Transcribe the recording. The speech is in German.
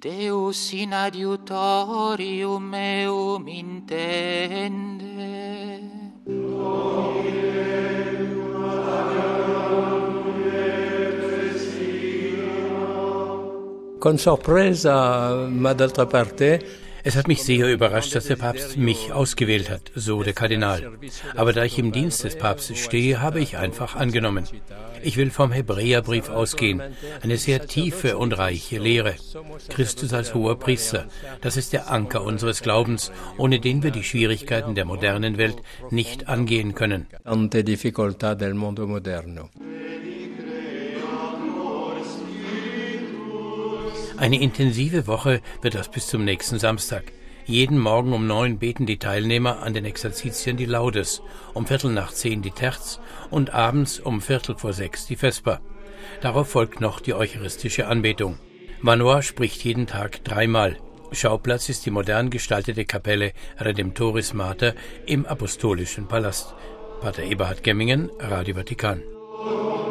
Deus in adiutorium meum intende. Con sorpresa, ma d'altra parte. Es hat mich sehr überrascht, dass der Papst mich ausgewählt hat, so der Kardinal. Aber da ich im Dienst des Papstes stehe, habe ich einfach angenommen. Ich will vom Hebräerbrief ausgehen, eine sehr tiefe und reiche Lehre. Christus als hoher Priester, das ist der Anker unseres Glaubens, ohne den wir die Schwierigkeiten der modernen Welt nicht angehen können. Tante difficoltà del mondo moderno. Eine intensive Woche wird das bis zum nächsten Samstag. Jeden Morgen um 9 beten die Teilnehmer an den Exerzitien die Laudes, um 9:15 die Terz und abends um 5:45 die Vesper. Darauf folgt noch die eucharistische Anbetung. Manoa spricht jeden Tag 3-mal. Schauplatz ist die modern gestaltete Kapelle Redemptoris Mater im Apostolischen Palast. Pater Eberhard Gemmingen, Radio Vatikan.